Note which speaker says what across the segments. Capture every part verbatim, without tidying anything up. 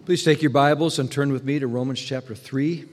Speaker 1: Please take your Bibles and turn with me to Romans chapter three.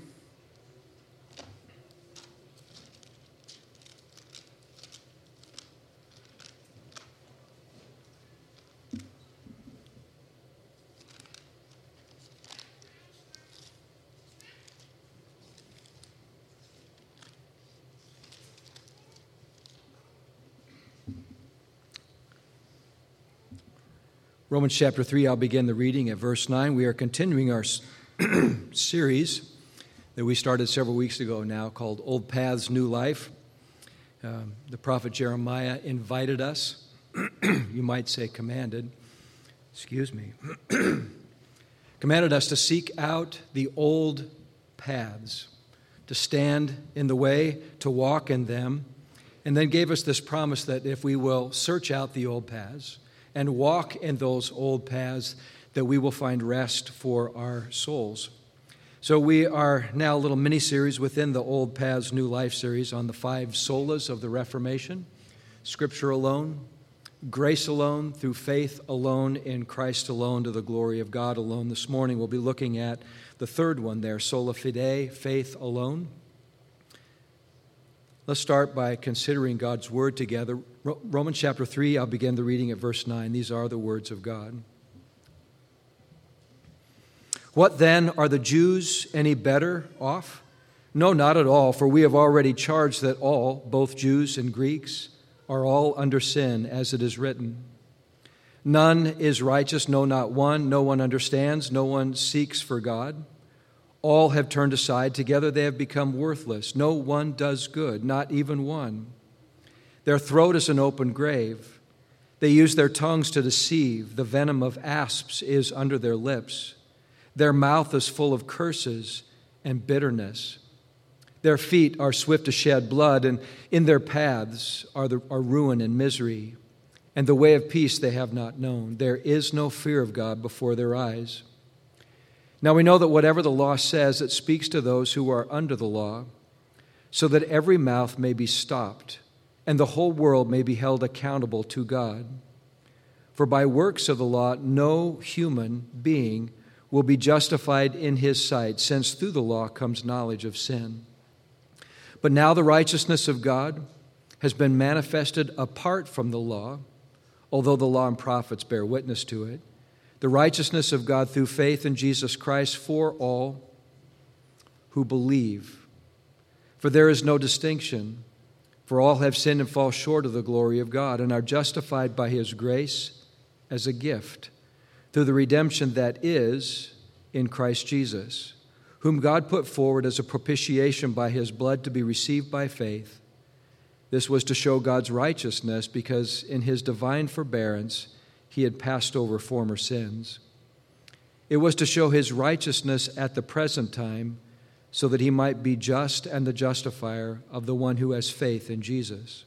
Speaker 1: Romans chapter three, I'll begin the reading at verse nine. We are continuing our series that we started several weeks ago now called Old Paths, New Life. Um, the prophet Jeremiah invited us, you might say commanded, excuse me, commanded us to seek out the old paths, to stand in the way, to walk in them, and then gave us this promise that if we will search out the old paths, and walk in those old paths, that we will find rest for our souls. So we are now a little mini-series within the Old Paths, New Life series on the five solas of the Reformation: Scripture alone, grace alone, through faith alone, in Christ alone, to the glory of God alone. This morning we'll be looking at the third one there, sola fide, faith alone. Let's start by considering God's Word together. Romans chapter three, I'll begin the reading at verse nine. These are the words of God. What then, are the Jews any better off? No, not at all, for we have already charged that all, both Jews and Greeks, are all under sin, as it is written. None is righteous, no, not one. No one understands, no one seeks for God. All have turned aside. Together they have become worthless. No one does good, not even one. Their throat is an open grave. They use their tongues to deceive. The venom of asps is under their lips. Their mouth is full of curses and bitterness. Their feet are swift to shed blood, and in their paths are, the, are ruin and misery. And the way of peace they have not known. There is no fear of God before their eyes. Now we know that whatever the law says, it speaks to those who are under the law, so that every mouth may be stopped, and the whole world may be held accountable to God. For by works of the law, no human being will be justified in his sight, since through the law comes knowledge of sin. But now the righteousness of God has been manifested apart from the law, although the law and prophets bear witness to it. The righteousness of God through faith in Jesus Christ for all who believe. For there is no distinction, for all have sinned and fall short of the glory of God, and are justified by His grace as a gift, through the redemption that is in Christ Jesus, whom God put forward as a propitiation by His blood to be received by faith. This was to show God's righteousness, because in His divine forbearance He had passed over former sins. It was to show His righteousness at the present time, so that He might be just and the justifier of the one who has faith in Jesus.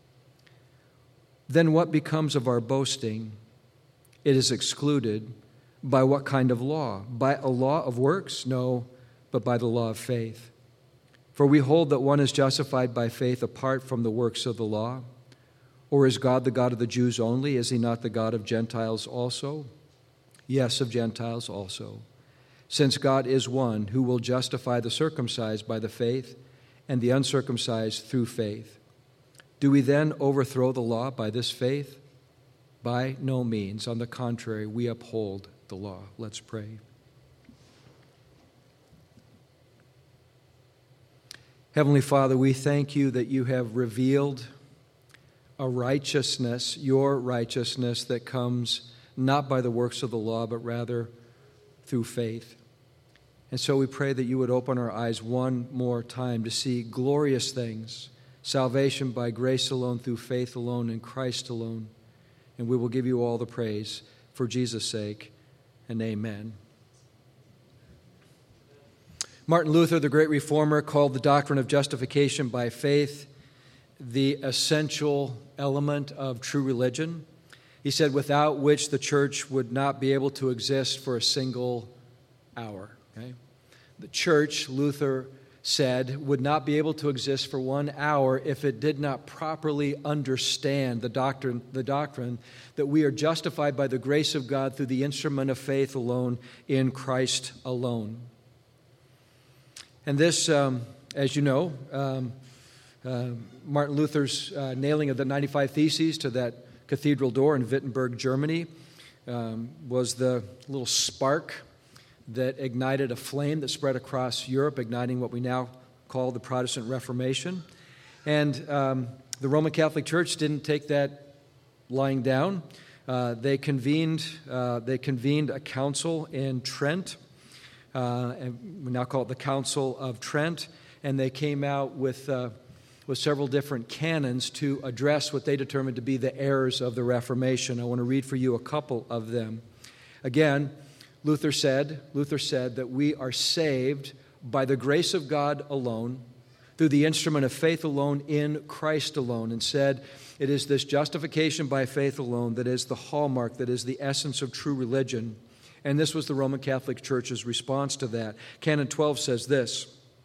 Speaker 1: Then what becomes of our boasting? It is excluded. By what kind of law? By a law of works? No, but by the law of faith. For we hold that one is justified by faith apart from the works of the law. Or is God the God of the Jews only? Is He not the God of Gentiles also? Yes, of Gentiles also. Since God is one who will justify the circumcised by the faith and the uncircumcised through faith. Do we then overthrow the law by this faith? By no means. On the contrary, we uphold the law. Let's pray. Heavenly Father, we thank You that You have revealed a righteousness, Your righteousness, that comes not by the works of the law, but rather through faith. And so we pray that You would open our eyes one more time to see glorious things, salvation by grace alone, through faith alone, in Christ alone. And we will give You all the praise for Jesus' sake, and amen. Martin Luther, the great reformer, called the doctrine of justification by faith the essential element of true religion. He said, without which the church would not be able to exist for a single hour. Okay? The church, Luther said would not be able to exist for one hour if it did not properly understand the doctrine, the doctrine that we are justified by the grace of God through the instrument of faith alone in Christ alone. And this, um, as you know, um, uh, Martin Luther's uh, nailing of the ninety-five Theses to that cathedral door in Wittenberg, Germany, um, was the little spark that ignited a flame that spread across Europe, igniting what we now call the Protestant Reformation. And um, the Roman Catholic Church didn't take that lying down. Uh, they convened. Uh, they convened a council in Trent, uh, and we now call it the Council of Trent. And they came out with uh, with several different canons to address what they determined to be the errors of the Reformation. I want to read for you a couple of them. Again, Luther said, Luther said that we are saved by the grace of God alone, through the instrument of faith alone, in Christ alone, and said it is this justification by faith alone that is the hallmark, that is the essence of true religion. And this was the Roman Catholic Church's response to that. Canon twelve says this: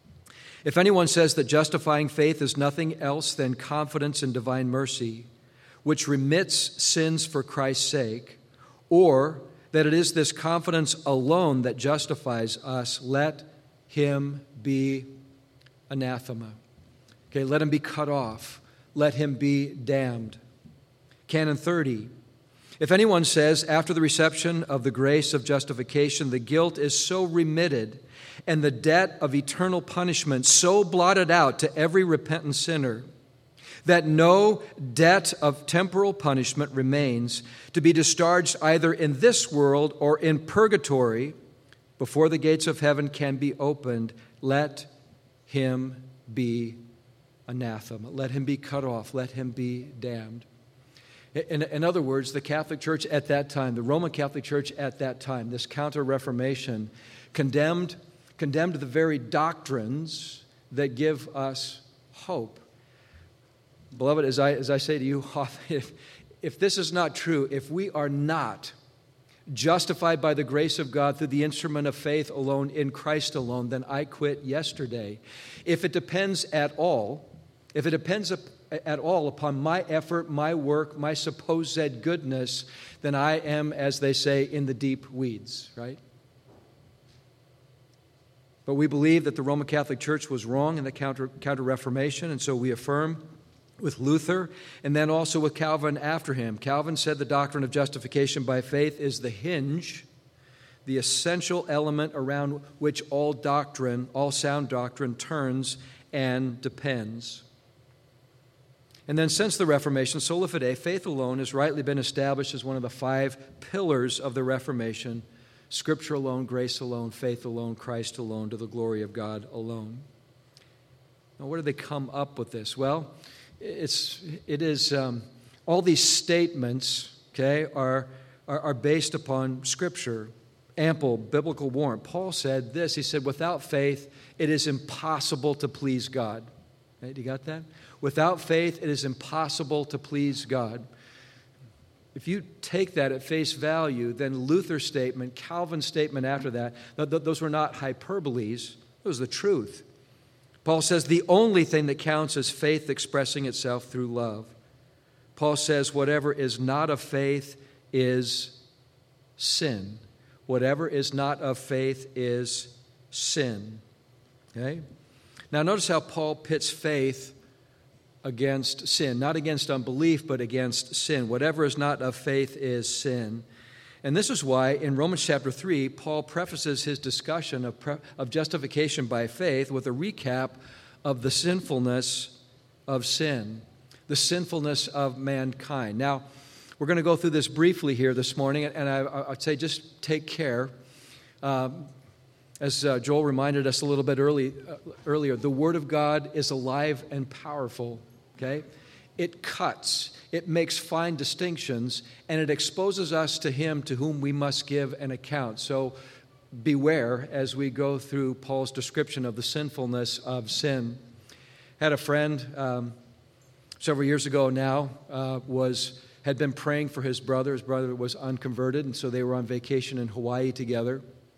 Speaker 1: if anyone says that justifying faith is nothing else than confidence in divine mercy, which remits sins for Christ's sake, or that it is this confidence alone that justifies us, let him be anathema. Okay, let him be cut off. Let him be damned. Canon thirty. If anyone says, after the reception of the grace of justification, the guilt is so remitted and the debt of eternal punishment so blotted out to every repentant sinner that no debt of temporal punishment remains to be discharged either in this world or in purgatory before the gates of heaven can be opened, let him be anathema. Let him be cut off. Let him be damned. In, in other words, the Catholic Church at that time, the Roman Catholic Church at that time, this Counter-Reformation, condemned, condemned the very doctrines that give us hope. Beloved, as I, as I say to you, if, if this is not true, if we are not justified by the grace of God through the instrument of faith alone in Christ alone, then I quit yesterday. If it depends at all, if it depends at all upon my effort, my work, my supposed goodness, then I am, as they say, in the deep weeds, right? But we believe that the Roman Catholic Church was wrong in the counter, Counter-Reformation, and so we affirm with Luther, and then also with Calvin after him. Calvin said the doctrine of justification by faith is the hinge, the essential element around which all doctrine, all sound doctrine turns and depends. And then since the Reformation, sola fide, faith alone has rightly been established as one of the five pillars of the Reformation: Scripture alone, grace alone, faith alone, Christ alone, to the glory of God alone. Now, where did they come up with this? Well, It's, it is, um, all these statements, okay, are, are, are based upon Scripture, ample biblical warrant. Paul said this, he said, without faith, it is impossible to please God. Right, you got that? Without faith, it is impossible to please God. If you take that at face value, then Luther's statement, Calvin's statement after that, th- th- those were not hyperboles, it was the truth. Paul says the only thing that counts is faith expressing itself through love. Paul says whatever is not of faith is sin. Whatever is not of faith is sin. Okay? Now notice how Paul pits faith against sin. Not against unbelief, but against sin. Whatever is not of faith is sin. And this is why in Romans chapter three, Paul prefaces his discussion of, pre- of justification by faith with a recap of the sinfulness of sin, the sinfulness of mankind. Now, we're going to go through this briefly here this morning, and I, I'd say just take care. Um, as uh, Joel reminded us a little bit early, uh, earlier, the Word of God is alive and powerful, okay? It cuts. It makes fine distinctions, and it exposes us to Him to whom we must give an account. So beware as we go through Paul's description of the sinfulness of sin. I had a friend um, several years ago now uh, was had been praying for his brother. His brother was unconverted, and so they were on vacation in Hawaii together.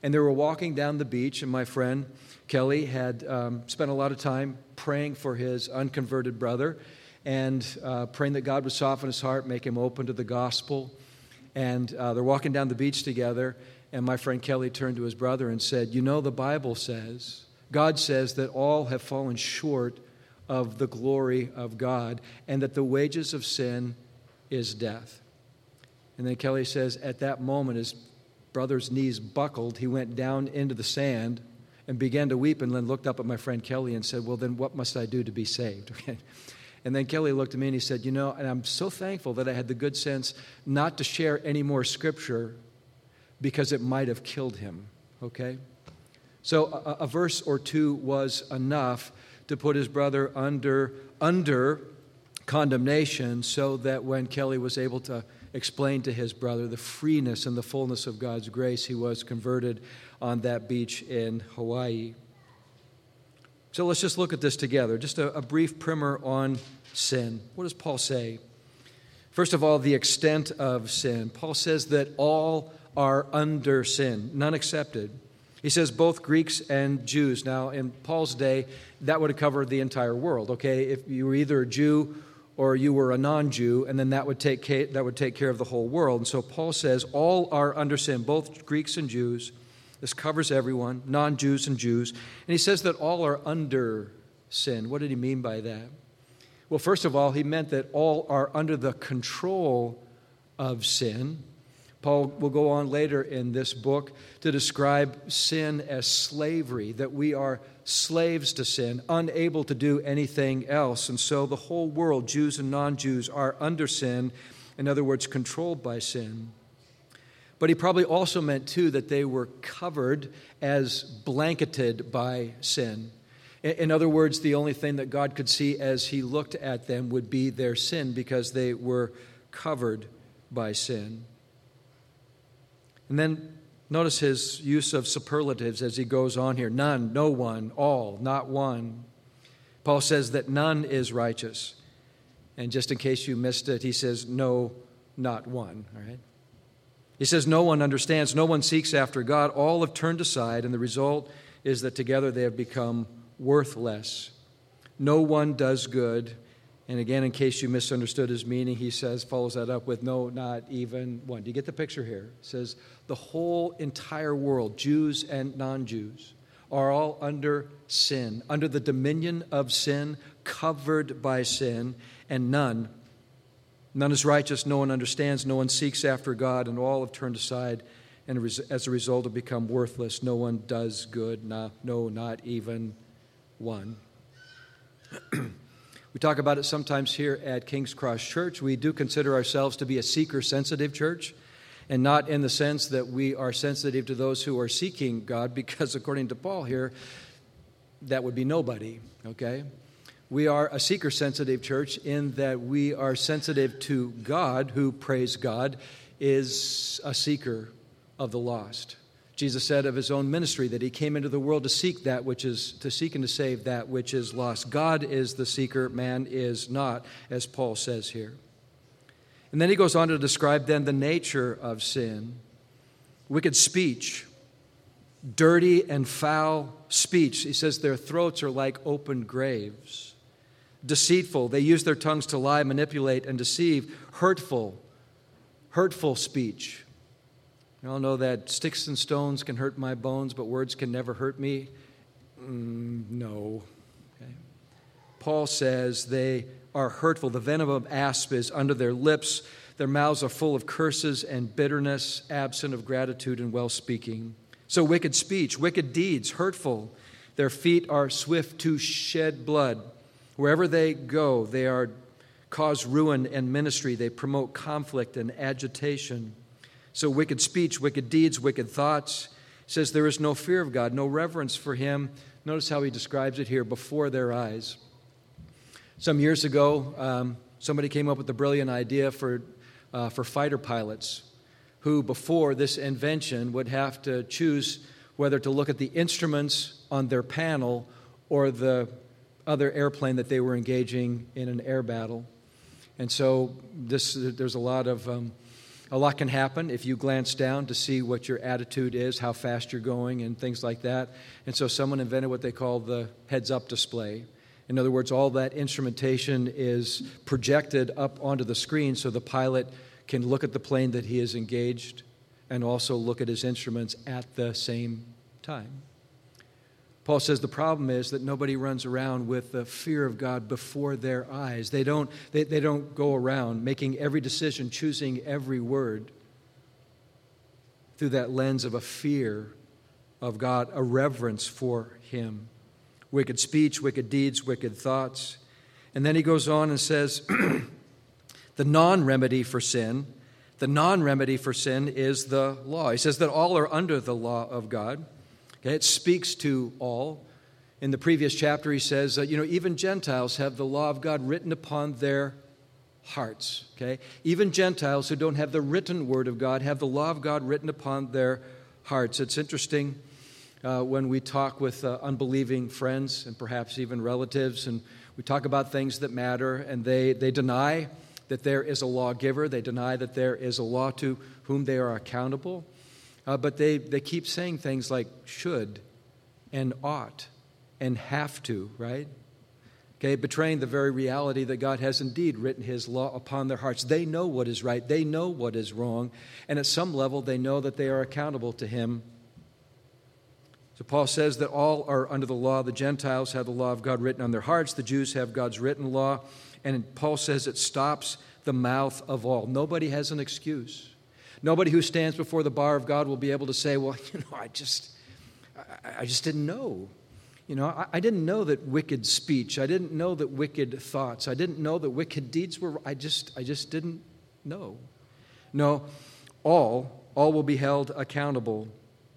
Speaker 1: And they were walking down the beach, and my friend Kelly had um, spent a lot of time praying for his unconverted brother and uh, praying that God would soften his heart, make him open to the gospel. And uh, they're walking down the beach together, and my friend Kelly turned to his brother and said, you know, the Bible says, God says that all have fallen short of the glory of God, and that the wages of sin is death. And then Kelly says, at that moment, his brother's knees buckled. He went down into the sand and began to weep, and then looked up at my friend Kelly and said, well, then what must I do to be saved? Okay. And then Kelly looked at me and he said, you know, and I'm so thankful that I had the good sense not to share any more scripture because it might have killed him, okay? So a, a verse or two was enough to put his brother under, under condemnation, so that when Kelly was able to explain to his brother the freeness and the fullness of God's grace, he was converted on that beach in Hawaii. So let's just look at this together. Just a, a brief primer on sin. What does Paul say? First of all, the extent of sin. Paul says that all are under sin, none accepted. He says both Greeks and Jews. Now, in Paul's day, that would have covered the entire world, okay? If you were either a Jew or you were a non-Jew, and then that would take care, that would take care of the whole world. And so Paul says all are under sin, both Greeks and Jews. This covers everyone, non-Jews and Jews. And he says that all are under sin. What did he mean by that? Well, first of all, he meant that all are under the control of sin. Paul will go on later in this book to describe sin as slavery, that we are slaves to sin, unable to do anything else. And so the whole world, Jews and non-Jews, are under sin, in other words, controlled by sin. But he probably also meant, too, that they were covered as blanketed by sin. In other words, the only thing that God could see as he looked at them would be their sin, because they were covered by sin. And then notice his use of superlatives as he goes on here. None, no one, all, not one. Paul says that none is righteous. And just in case you missed it, he says, no, not one. All right? He says no one understands, no one seeks after God. All have turned aside, and the result is that together they have become worthless. No one does good. And again, in case you misunderstood his meaning, he says, follows that up with no, not even one. Do you get the picture here? It says the whole entire world, Jews and non-Jews, are all under sin, under the dominion of sin, covered by sin, and none, none is righteous, no one understands, no one seeks after God, and all have turned aside, and as a result have become worthless. No one does good, no, no not even one. We talk about it sometimes here at King's Cross Church. We do consider ourselves to be a seeker-sensitive church, and not in the sense that we are sensitive to those who are seeking God, because according to Paul here, that would be nobody, okay? We are a seeker-sensitive church in that we are sensitive to God, who, praise God, is a seeker of the lost. Jesus said of his own ministry that he came into the world to seek that which is, to seek and to save that which is lost. God is the seeker, man is not, as Paul says here. And then he goes on to describe then the nature of sin. Wicked speech, dirty and foul speech. He says their throats are like open graves. Deceitful, they use their tongues to lie, manipulate, and deceive. Hurtful, hurtful speech. You all know that sticks and stones can hurt my bones, but words can never hurt me. Mm, no. Okay. Paul says they are hurtful. The venom of asp is under their lips. Their mouths are full of curses and bitterness, absent of gratitude and well-speaking. So wicked speech, wicked deeds, hurtful. Their feet are swift to shed blood. Wherever they go, they are cause ruin and ministry. They promote conflict and agitation. So wicked speech, wicked deeds, wicked thoughts. He says there is no fear of God, no reverence for him. Notice how he describes it here, before their eyes. Some years ago, um, somebody came up with the brilliant idea for, uh, for fighter pilots who, before this invention, would have to choose whether to look at the instruments on their panel or the other airplane that they were engaging in an air battle. And so this, there's a lot of... Um, A lot can happen if you glance down to see what your attitude is, how fast you're going, and things like that. And so someone invented what they call the heads-up display. In other words, all that instrumentation is projected up onto the screen so the pilot can look at the plane that he is engaged and also look at his instruments at the same time. Paul says the problem is that nobody runs around with the fear of God before their eyes. They don't, they, they don't go around making every decision, choosing every word through that lens of a fear of God, a reverence for Him. Wicked speech, wicked deeds, wicked thoughts. And then he goes on and says, the non-remedy for sin, the non-remedy for sin is the law. He says that all are under the law of God. Okay, it speaks to all. In the previous chapter, he says, uh, you know, even Gentiles have the law of God written upon their hearts. Okay, even Gentiles who don't have the written word of God have the law of God written upon their hearts. It's interesting uh, when we talk with uh, unbelieving friends and perhaps even relatives, and we talk about things that matter, and they, they deny that there is a lawgiver. They deny that there is a law to whom they are accountable. Uh, but they, they keep saying things like should and ought and have to, right? Okay, betraying the very reality that God has indeed written His law upon their hearts. They know what is right. They know what is wrong. And at some level, they know that they are accountable to Him. So Paul says that all are under the law. The Gentiles have the law of God written on their hearts. The Jews have God's written law. And Paul says it stops the mouth of all. Nobody has an excuse. Nobody who stands before the bar of God will be able to say, well, you know, I just, I, I just didn't know. You know, I, I didn't know that wicked speech. I didn't know that wicked thoughts. I didn't know that wicked deeds were, I just, I just didn't know. No, all, all will be held accountable.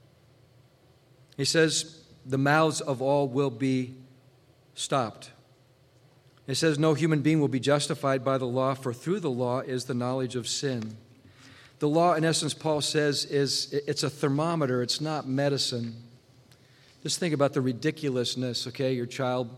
Speaker 1: He says the mouths of all will be stopped. It says no human being will be justified by the law, for through the law is the knowledge of sin. The law, in essence, Paul says, is it's a thermometer. It's not medicine. Just think about the ridiculousness, okay? Your child,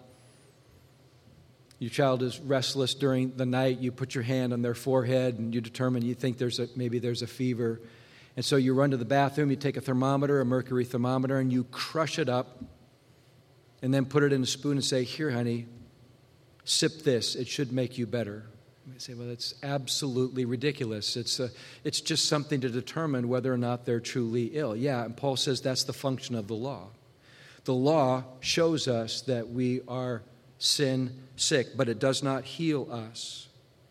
Speaker 1: your child is restless during the night. You put your hand on their forehead and you determine, you think there's a, maybe there's a fever. And so you run to the bathroom, you take a thermometer, a mercury thermometer, and you crush it up and then put it in a spoon and say, here, honey, sip this. It should make you better. You say, well, that's absolutely ridiculous. It's a, it's just something to determine whether or not they're truly ill. Yeah, and Paul says that's the function of the law. The law shows us that we are sin sick, but it does not heal us.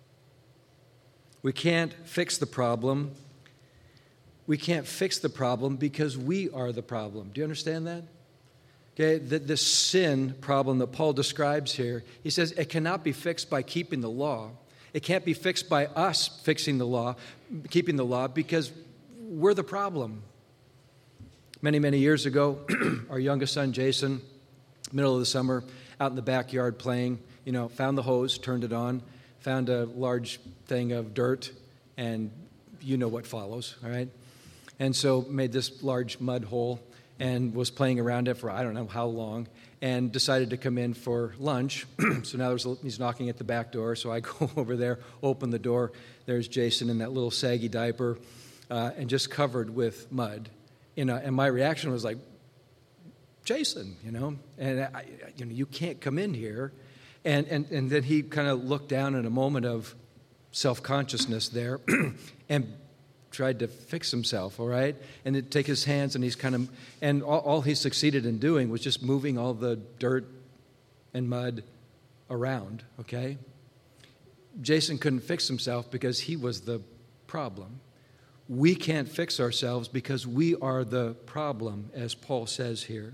Speaker 1: We can't fix the problem. We can't fix the problem because we are the problem. Do you understand that? Okay, the, this sin problem that Paul describes here, he says it cannot be fixed by keeping the law. It can't be fixed by us fixing the law, keeping the law, because we're the problem. Many, many years ago, our youngest son, Jason, middle of the summer, out in the backyard playing, you know, found the hose, turned it on, found a large thing of dirt, and you know what follows, all right? And so made this large mud hole and was playing around it for I don't know how long, and decided to come in for lunch. So now there's, he's knocking at the back door, so I go over there, open the door. There's Jason in that little saggy diaper uh, and just covered with mud. You know, and my reaction was like, Jason, you know, and I, you know, you can't come in here. And, and, and then he kind of looked down in a moment of self-consciousness there and tried to fix himself, all right? And he'd take his hands and he's kind of, and all, all he succeeded in doing was just moving all the dirt and mud around, okay? Jason couldn't fix himself because he was the problem. We can't fix ourselves because we are the problem, as Paul says here.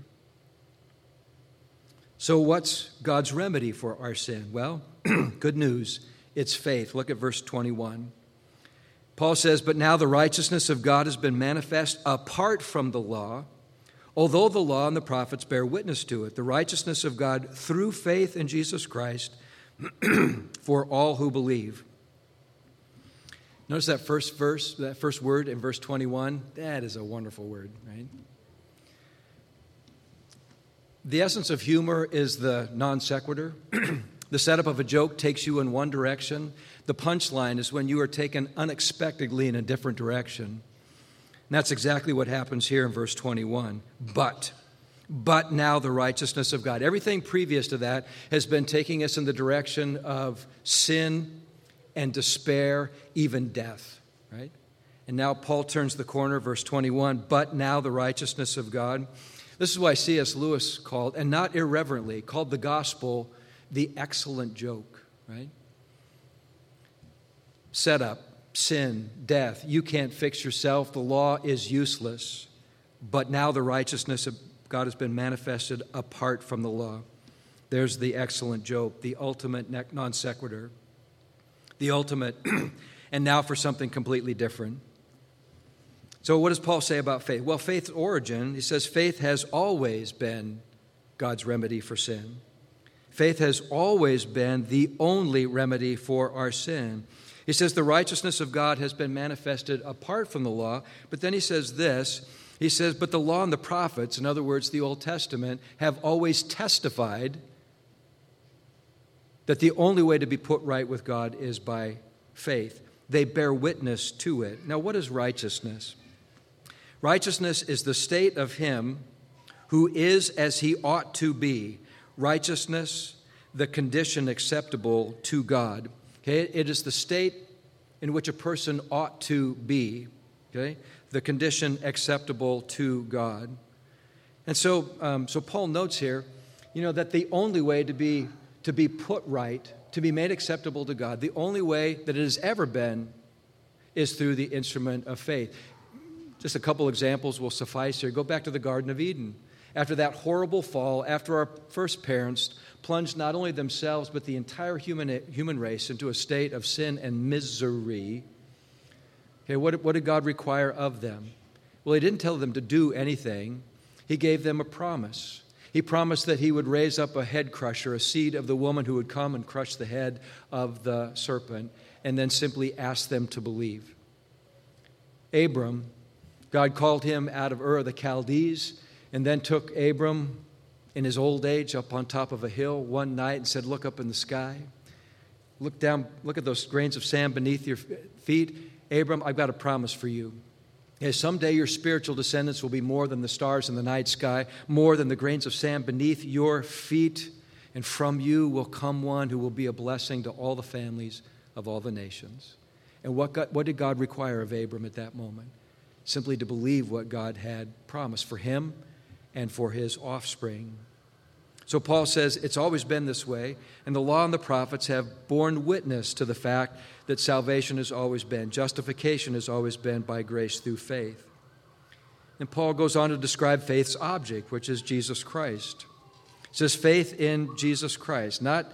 Speaker 1: So what's God's remedy for our sin? Well, good news, it's faith. Look at verse twenty-one. Paul says, but now the righteousness of God has been manifest apart from the law, although the law and the prophets bear witness to it. The righteousness of God through faith in Jesus Christ for all who believe. Notice that first verse, that first word in verse twenty-one. That is a wonderful word, right? The essence of humor is the non sequitur. The setup of a joke takes you in one direction. The punchline is when you are taken unexpectedly in a different direction. And that's exactly what happens here in verse twenty-one. But, but now the righteousness of God. Everything previous to that has been taking us in the direction of sin and despair, even death, right? And now Paul turns the corner, verse twenty-one, but now the righteousness of God. This is why C S Lewis called, and not irreverently, called the gospel the excellent joke, right? Set up, sin, death. You can't fix yourself. The law is useless. But now the righteousness of God has been manifested apart from the law. There's the excellent joke, the ultimate non sequitur, the ultimate, and now for something completely different. So what does Paul say about faith? Well, faith's origin, he says faith has always been God's remedy for sin. Faith has always been the only remedy for our sin. He says the righteousness of God has been manifested apart from the law, but then he says this, he says, but the law and the prophets, in other words, the Old Testament, have always testified that the only way to be put right with God is by faith. They bear witness to it. Now, what is righteousness? Righteousness is the state of him who is as he ought to be. Righteousness, the condition acceptable to God. Okay? It is the state in which a person ought to be. Okay? The condition acceptable to God. And so, um, so Paul notes here, you know, that the only way to be to be put right, to be made acceptable to God, the only way that it has ever been is through the instrument of faith. Just a couple examples will suffice here. Go back to the Garden of Eden. After that horrible fall, after our first parents plunged not only themselves but the entire human human race into a state of sin and misery, okay, what, what did God require of them? Well, he didn't tell them to do anything. He gave them a promise. He promised that he would raise up a head crusher, a seed of the woman who would come and crush the head of the serpent, and then simply ask them to believe. Abram, God called him out of Ur of the Chaldees, and then took Abram in his old age up on top of a hill one night and said, look up in the sky. Look down, look at those grains of sand beneath your feet. Abram, I've got a promise for you. Yes, someday your spiritual descendants will be more than the stars in the night sky, more than the grains of sand beneath your feet, and from you will come one who will be a blessing to all the families of all the nations. And what, God, what did God require of Abram at that moment? Simply to believe what God had promised for him and for his offspring. So Paul says it's always been this way, and the law and the prophets have borne witness to the fact that salvation has always been, justification has always been by grace through faith. And Paul goes on to describe faith's object, which is Jesus Christ. It says faith in Jesus Christ, not,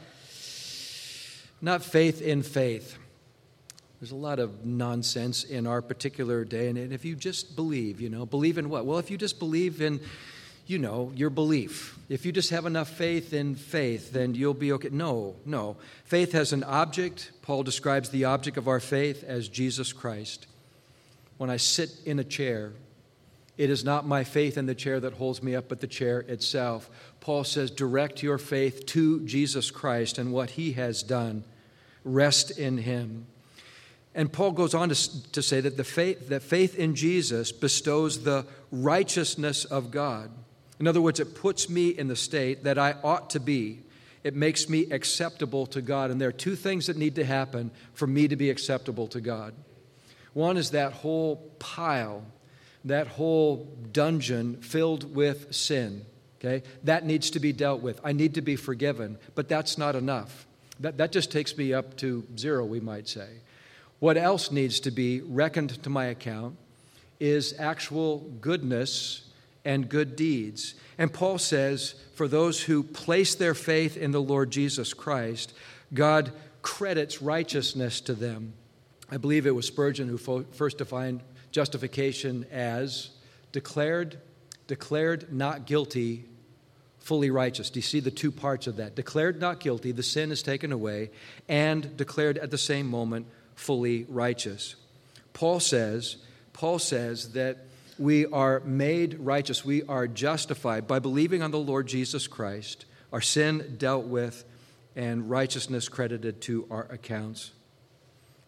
Speaker 1: not faith in faith. There's a lot of nonsense in our particular day, and if you just believe, you know, believe in what? Well, if you just believe in, you know, your belief. If you just have enough faith in faith, then you'll be okay. No, no. Faith has an object. Paul describes the object of our faith as Jesus Christ. When I sit in a chair, it is not my faith in the chair that holds me up, but the chair itself. Paul says, direct your faith to Jesus Christ and what he has done. Rest in him. And Paul goes on to, to say that the faith, that faith in Jesus bestows the righteousness of God. In other words, it puts me in the state that I ought to be. It makes me acceptable to God. And there are two things that need to happen for me to be acceptable to God. One is that whole pile, that whole dungeon filled with sin. Okay? That needs to be dealt with. I need to be forgiven, but that's not enough. That, that just takes me up to zero, we might say. What else needs to be reckoned to my account is actual goodness and good deeds. And Paul says, for those who place their faith in the Lord Jesus Christ, God credits righteousness to them. I believe it was Spurgeon who fo- first defined justification as declared, declared not guilty, fully righteous. Do you see the two parts of that? Declared not guilty, the sin is taken away, and declared at the same moment fully righteous. Paul says, Paul says that we are made righteous, we are justified by believing on the Lord Jesus Christ, our sin dealt with, and righteousness credited to our accounts.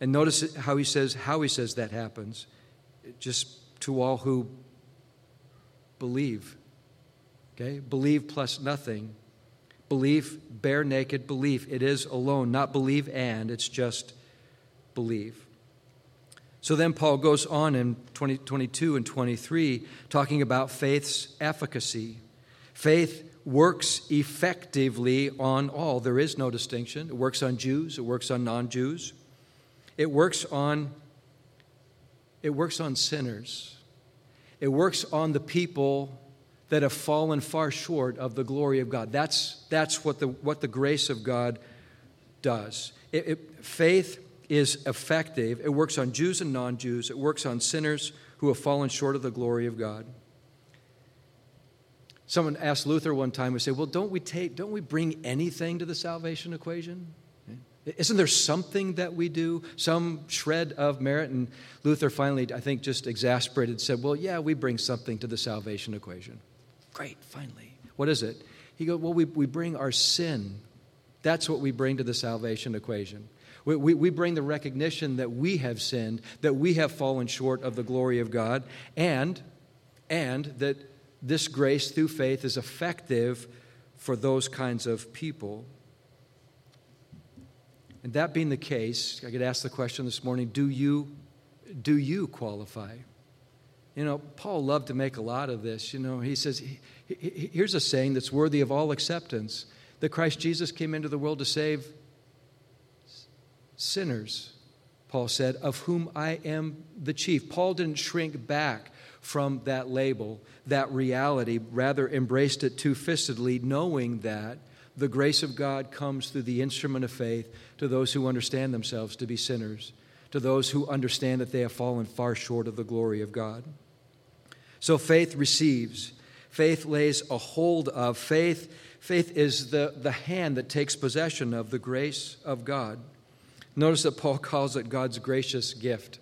Speaker 1: And notice how he says, how he says that happens. Just to all who believe. Okay? Believe plus nothing. Belief, bare naked belief. It is alone, not believe and, it's just believe. So then Paul goes on in twenty, twenty-two and twenty-three talking about faith's efficacy. Faith works effectively on all. There is no distinction. It works on Jews, it works on non-Jews. It works on it works on sinners. It works on the people that have fallen far short of the glory of God. That's that's what the what the grace of God does. It, it, faith is effective. It works on Jews and non-Jews. It works on sinners who have fallen short of the glory of God. Someone asked Luther one time, we say, well, don't we take, don't we bring anything to the salvation equation? Isn't there something that we do, some shred of merit? And Luther finally, I think, just exasperated, said, well, yeah, we bring something to the salvation equation. Great, finally. What is it? He goes, well, we, we bring our sin. That's what we bring to the salvation equation. We, we, we bring the recognition that we have sinned, that we have fallen short of the glory of God, and, and that this grace through faith is effective for those kinds of people. And that being the case, I could ask the question this morning, do you, do you qualify? You know, Paul loved to make a lot of this. You know, he says, he, he, here's a saying that's worthy of all acceptance, that Christ Jesus came into the world to save sinners, Paul said, of whom I am the chief. Paul didn't shrink back from that label, that reality, rather embraced it two-fistedly, knowing that the grace of God comes through the instrument of faith to those who understand themselves to be sinners, to those who understand that they have fallen far short of the glory of God. So faith receives. Faith lays a hold of. Faith, faith is the, the hand that takes possession of the grace of God. Notice that Paul calls it God's gracious gift.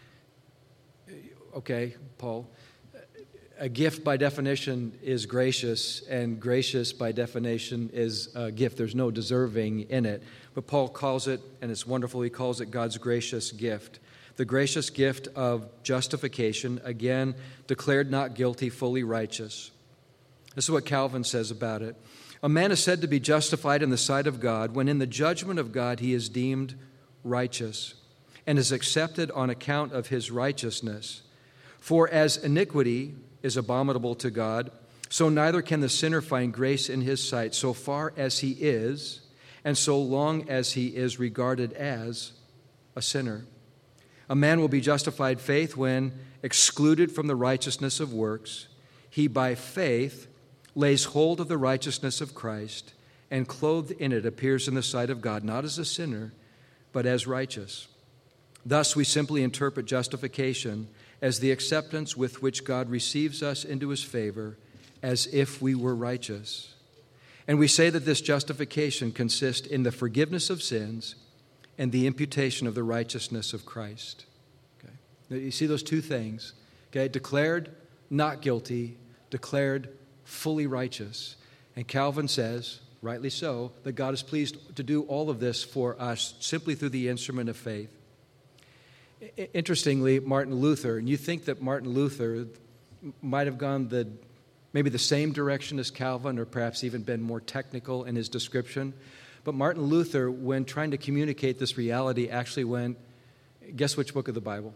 Speaker 1: Okay, Paul, a gift by definition is gracious, and gracious by definition is a gift. There's no deserving in it. But Paul calls it, and it's wonderful, he calls it God's gracious gift. The gracious gift of justification, again, declared not guilty, fully righteous. This is what Calvin says about it. A man is said to be justified in the sight of God when in the judgment of God he is deemed righteous and is accepted on account of his righteousness. For as iniquity is abominable to God, so neither can the sinner find grace in his sight so far as he is, and so long as he is regarded as a sinner. A man will be justified faith when, excluded from the righteousness of works, he by faith lays hold of the righteousness of Christ, and clothed in it appears in the sight of God, not as a sinner, but as righteous. Thus we simply interpret justification as the acceptance with which God receives us into his favor, as if we were righteous. And we say that this justification consists in the forgiveness of sins and the imputation of the righteousness of Christ. Okay. Now you see those two things. Okay, declared not guilty, declared fully righteous. And Calvin says, rightly so, that God is pleased to do all of this for us simply through the instrument of faith. Interestingly, Martin Luther, and you think that Martin Luther might have gone the maybe the same direction as Calvin, or perhaps even been more technical in his description. But Martin Luther, when trying to communicate this reality, actually went, guess which book of the Bible?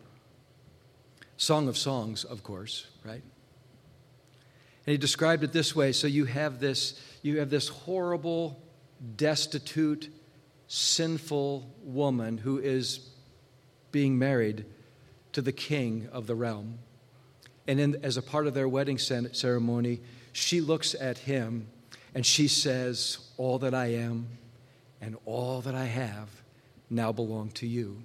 Speaker 1: Song of Songs, of course, right? And he described it this way. So you have this, you have this horrible, destitute, sinful woman who is being married to the king of the realm. And in, as a part of their wedding ceremony, she looks at him and she says, all that I am and all that I have now belong to you.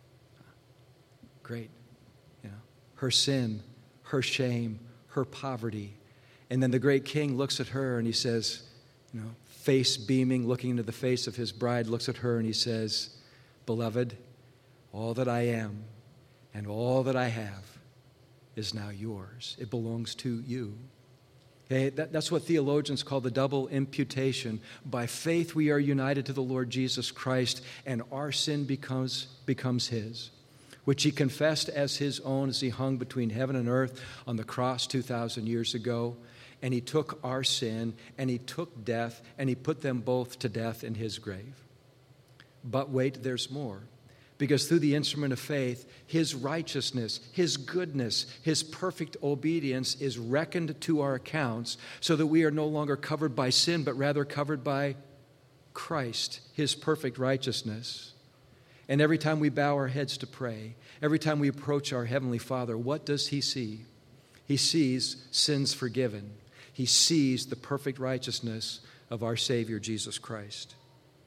Speaker 1: Great. You know, her sin, her shame, her poverty. And then the great king looks at her and he says, you know, face beaming, looking into the face of his bride, looks at her and he says, beloved, all that I am and all that I have is now yours. It belongs to you. Okay, that, that's what theologians call the double imputation. By faith we are united to the Lord Jesus Christ, and our sin becomes, becomes his, which he confessed as his own as he hung between heaven and earth on the cross two thousand years ago. And he took our sin, and he took death, and he put them both to death in his grave. But wait, there's more. Because through the instrument of faith, his righteousness, his goodness, his perfect obedience is reckoned to our accounts so that we are no longer covered by sin, but rather covered by Christ, his perfect righteousness. And every time we bow our heads to pray, every time we approach our Heavenly Father, what does he see? He sees sins forgiven. He sees the perfect righteousness of our Savior, Jesus Christ.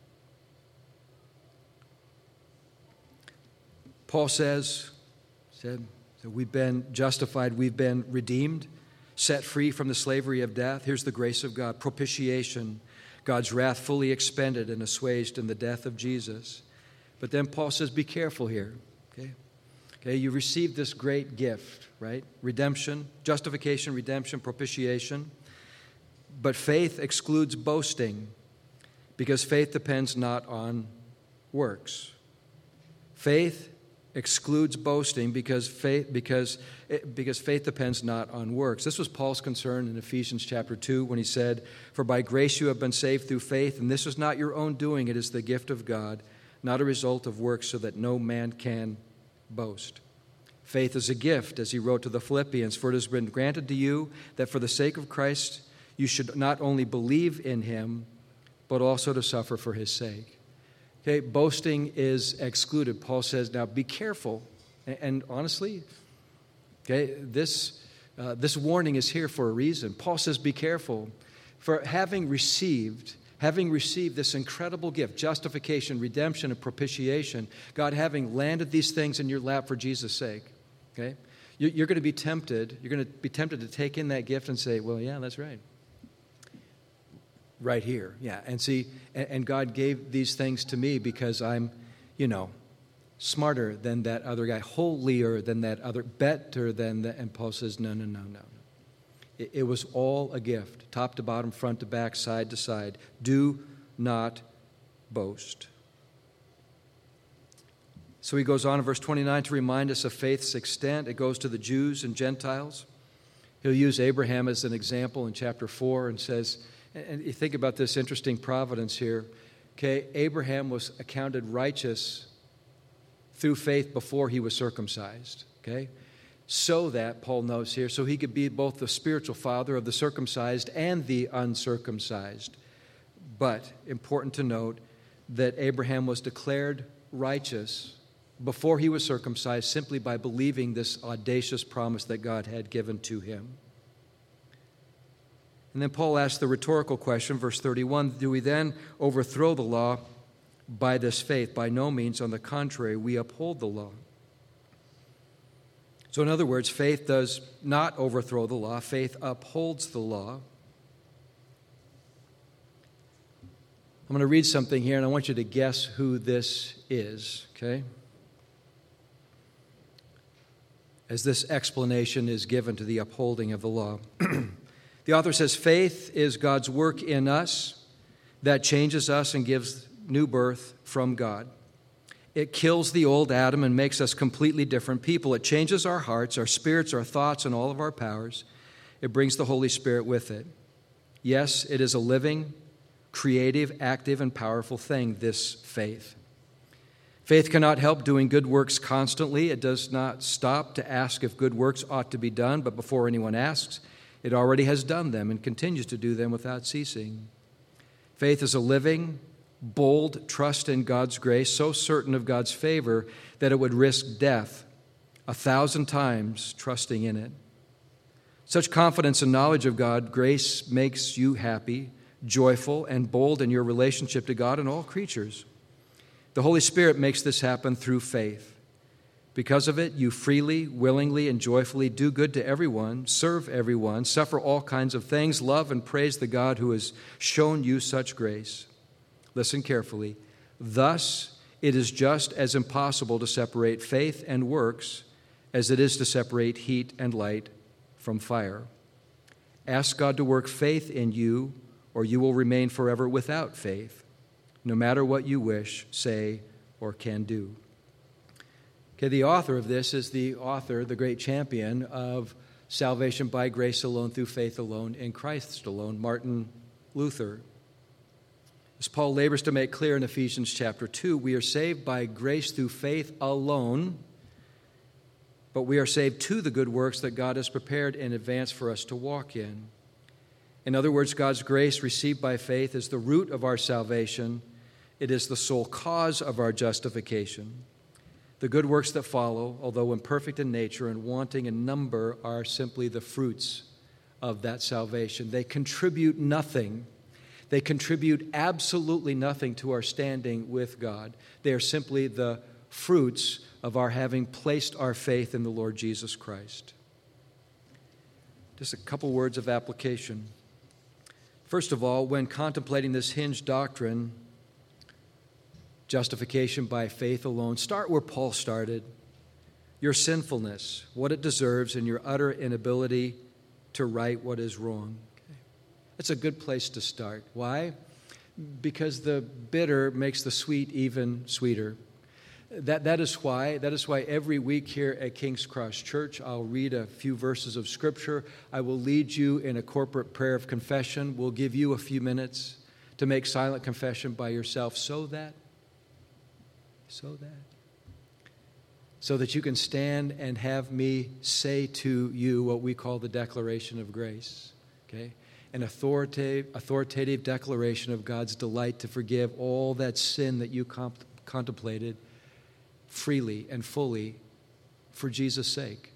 Speaker 1: Paul says, said that we've been justified, we've been redeemed, set free from the slavery of death. Here's the grace of God, propitiation, God's wrath fully expended and assuaged in the death of Jesus. But then Paul says, be careful here, okay? Okay, you received this great gift, right? Redemption, justification, redemption, propitiation. But faith excludes boasting because faith depends not on works. Faith excludes boasting because faith because because faith depends not on works. This was Paul's concern in Ephesians chapter two when he said, "For by grace you have been saved through faith, and this is not your own doing, it is the gift of God, not a result of works, so that no man can boast." Faith is a gift, as he wrote to the Philippians, "For it has been granted to you that for the sake of Christ you should not only believe in him, but also to suffer for his sake." Okay, boasting is excluded. Paul says, now be careful. And, and honestly, okay, this, uh, this warning is here for a reason. Paul says, be careful. For having received, having received this incredible gift, justification, redemption, and propitiation, God having landed these things in your lap for Jesus' sake, okay, you, you're going to be tempted, you're going to be tempted to take in that gift and say, well, yeah, that's right. Right here, yeah. And see, and God gave these things to me because I'm, you know, smarter than that other guy, holier than that other, better than that. And Paul says, no, no, no, no. It, it was all a gift, top to bottom, front to back, side to side. Do not boast. So he goes on in verse twenty-nine to remind us of faith's extent. It goes to the Jews and Gentiles. He'll use Abraham as an example in chapter four and says, and you think about this interesting providence here. Okay, Abraham was accounted righteous through faith before he was circumcised. Okay, so that, Paul notes here, so he could be both the spiritual father of the circumcised and the uncircumcised. But important to note that Abraham was declared righteous before he was circumcised simply by believing this audacious promise that God had given to him. And then Paul asks the rhetorical question, verse thirty-one, do we then overthrow the law by this faith? By no means. On the contrary, we uphold the law. So in other words, faith does not overthrow the law. Faith upholds the law. I'm going to read something here, and I want you to guess who this is, okay? As this explanation is given to the upholding of the law. The author says, faith is God's work in us that changes us and gives new birth from God. It kills the old Adam and makes us completely different people. It changes our hearts, our spirits, our thoughts, and all of our powers. It brings the Holy Spirit with it. Yes, it is a living, creative, active, and powerful thing, this faith. Faith cannot help doing good works constantly. It does not stop to ask if good works ought to be done, but before anyone asks, it already has done them and continues to do them without ceasing. Faith is a living, bold trust in God's grace, so certain of God's favor that it would risk death a thousand times trusting in it. Such confidence and knowledge of God, grace makes you happy, joyful, and bold in your relationship to God and all creatures. The Holy Spirit makes this happen through faith. Because of it, you freely, willingly, and joyfully do good to everyone, serve everyone, suffer all kinds of things, love and praise the God who has shown you such grace. Listen carefully. Thus, it is just as impossible to separate faith and works as it is to separate heat and light from fire. Ask God to work faith in you, or you will remain forever without faith, no matter what you wish, say, or can do. Okay, the author of this is the author, the great champion of salvation by grace alone, through faith alone, in Christ alone, Martin Luther. As Paul labors to make clear in Ephesians chapter two, we are saved by grace through faith alone, but we are saved to the good works that God has prepared in advance for us to walk in. In other words, God's grace received by faith is the root of our salvation. It is the sole cause of our justification. The good works that follow, although imperfect in nature and wanting in number, are simply the fruits of that salvation. They contribute nothing. They contribute absolutely nothing to our standing with God. They are simply the fruits of our having placed our faith in the Lord Jesus Christ. Just a couple words of application. First of all, when contemplating this hinged doctrine, justification by faith alone, start where Paul started. Your sinfulness, what it deserves, and your utter inability to right what is wrong. Okay. That's a good place to start. Why? Because the bitter makes the sweet even sweeter. That, that is why, that is why every week here at King's Cross Church, I'll read a few verses of Scripture. I will lead you in a corporate prayer of confession. We'll give you a few minutes to make silent confession by yourself so that So that. So that you can stand and have me say to you what we call the declaration of grace. Okay? An authoritative, authoritative declaration of God's delight to forgive all that sin that you comp- contemplated freely and fully for Jesus' sake.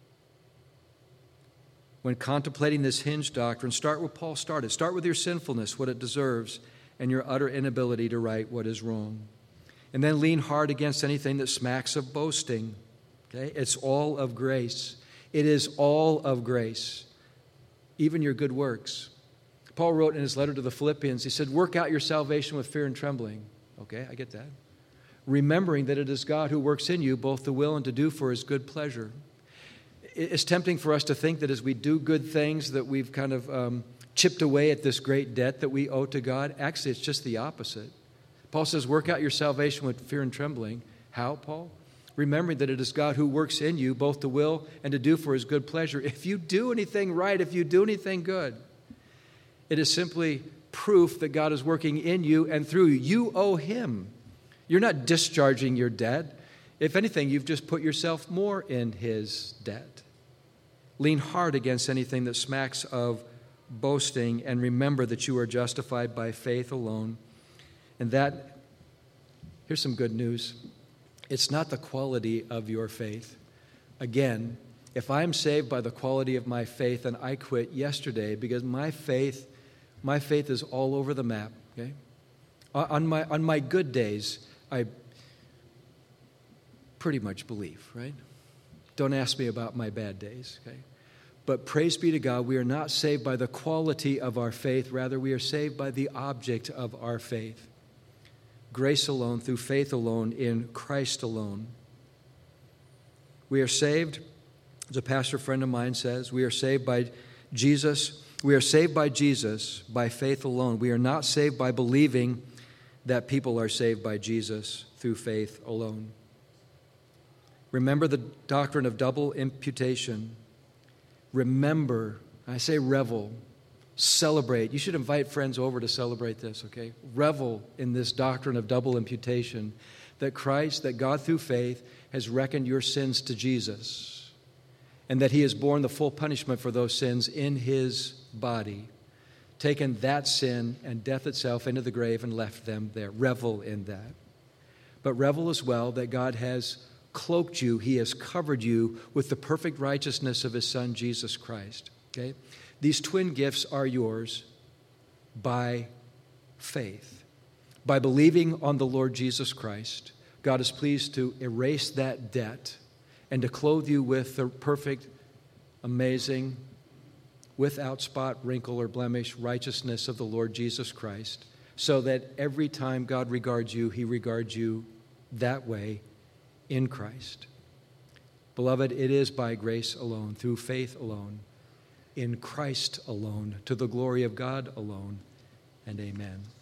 Speaker 1: When contemplating this hinged doctrine, start where Paul started. Start with your sinfulness, what it deserves, and your utter inability to right what is wrong. And then lean hard against anything that smacks of boasting. Okay? It's all of grace. It is all of grace, even your good works. Paul wrote in his letter to the Philippians, he said, work out your salvation with fear and trembling. Okay, I get that. Remembering that it is God who works in you both to will and to do for his good pleasure. It's tempting for us to think that as we do good things that we've kind of um, chipped away at this great debt that we owe to God. Actually, it's just the opposite. Paul says, work out your salvation with fear and trembling. How, Paul? Remembering that it is God who works in you both to will and to do for his good pleasure. If you do anything right, if you do anything good, it is simply proof that God is working in you and through you. You owe him. You're not discharging your debt. If anything, you've just put yourself more in his debt. Lean hard against anything that smacks of boasting and remember that you are justified by faith alone. And that, here's some good news. It's not the quality of your faith. Again, if I'm saved by the quality of my faith, then I quit yesterday because my faith, my faith is all over the map. Okay, on my on my good days, I pretty much believe. Right? Don't ask me about my bad days. Okay, but praise be to God, we are not saved by the quality of our faith. Rather, we are saved by the object of our faith. Grace alone, through faith alone, in Christ alone. We are saved, as a pastor friend of mine says, we are saved by Jesus. We are saved by Jesus by faith alone. We are not saved by believing that people are saved by Jesus through faith alone. Remember the doctrine of double imputation. Remember, I say revel, celebrate. You should invite friends over to celebrate this, okay? Revel in this doctrine of double imputation, that Christ, that God through faith has reckoned your sins to Jesus, and that he has borne the full punishment for those sins in his body, taken that sin and death itself into the grave and left them there. Revel in that. But revel as well that God has cloaked you, he has covered you with the perfect righteousness of his Son, Jesus Christ, okay? These twin gifts are yours by faith. By believing on the Lord Jesus Christ, God is pleased to erase that debt and to clothe you with the perfect, amazing, without spot, wrinkle, or blemish righteousness of the Lord Jesus Christ, so that every time God regards you, he regards you that way in Christ. Beloved, it is by grace alone, through faith alone, in Christ alone, to the glory of God alone, and amen.